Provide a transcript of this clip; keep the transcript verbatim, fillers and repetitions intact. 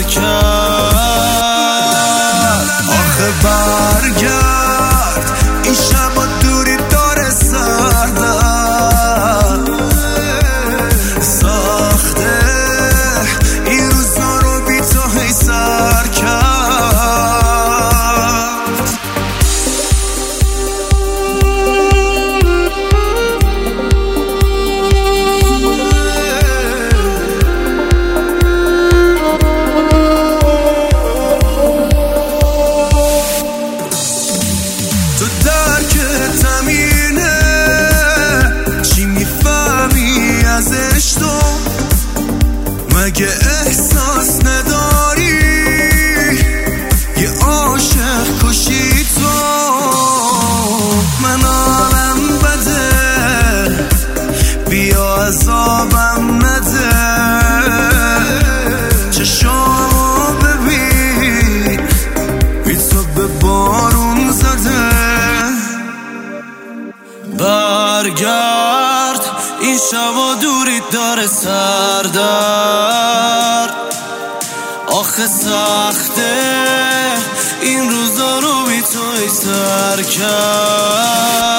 کرد. آخه برگرد این شب و دوری داره سردرد ساخته این روزا رو بی تو هی سر کرد. تو درک زمینه چی میفهمی ازش تو؟ مگه احساس نداری یه عاشق کشی تو؟ من حالم بده بیا عذابم نده چشامو ببین بی تو به بارون زده. برگرد این شب و دوری داره سردرد آخه سخته این روزا رو بی توی سر کرد.